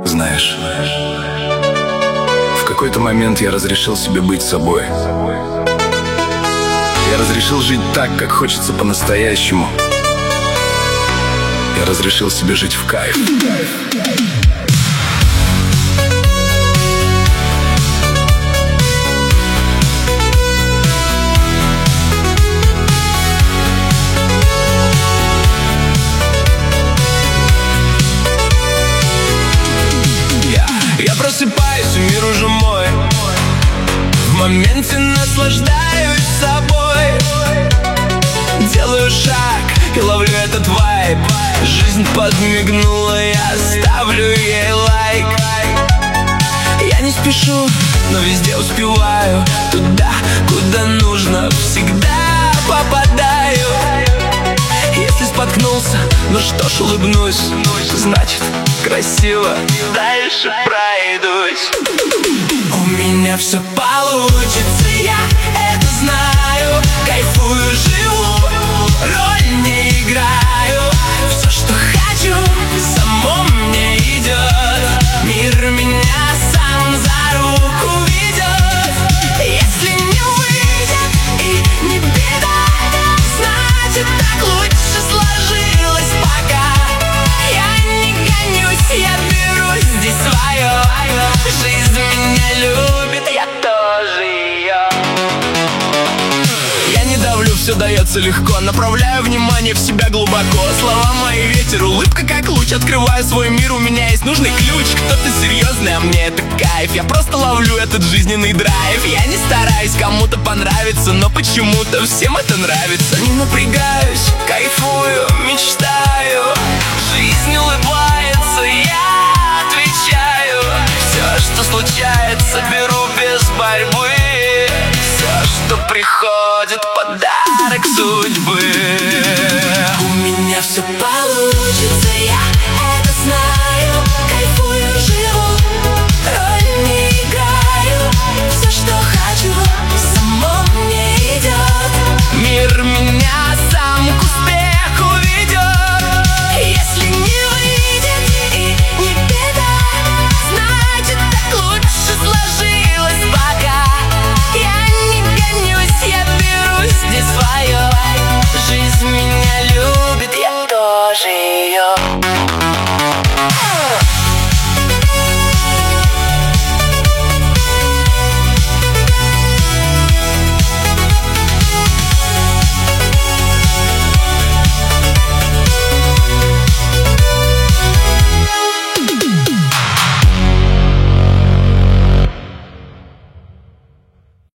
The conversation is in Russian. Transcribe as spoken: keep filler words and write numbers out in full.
Знаешь, в какой-то момент я разрешил себе быть собой. Я разрешил жить так, как хочется по-настоящему. Я разрешил себе жить в кайф. Я просыпаюсь, и мир уже мой. В моменте наслаждаюсь собой. Делаю шаг и ловлю этот вайб. Жизнь подмигнула, я ставлю ей лайк. Я не спешу, но везде успеваю. Туда, куда нужно, всегда попадаю. Если споткнулся, ну что ж, улыбнусь. Значит, красиво дальше пройдусь. У меня все получится, я это знаю. Кайфую, живу, роль не играю. Все, что хочу, само мне идет. Мир меня сам за руку ведет. Если не выйдет и не беда, значит, так лучше сложилось пока. Я не гонюсь, я беру здесь свое. Жизнь меня любит, я тоже ее. Я не давлю, все дается легко. Направляю внимание в себя глубоко. Слова мои ветер, улыбка как луч. Открываю свой мир, у меня есть нужный ключ. Кто-то серьезный, а мне это кайф. Я просто ловлю этот жизненный драйв. Я не стараюсь кому-то понравиться, но почему-то всем это нравится. Не напрягаюсь, кайфую, мечтаю. Жизнь улыбается, я отвечаю. Все, что случается, беру без борьбы. Все, что приходит, подарок судьбы.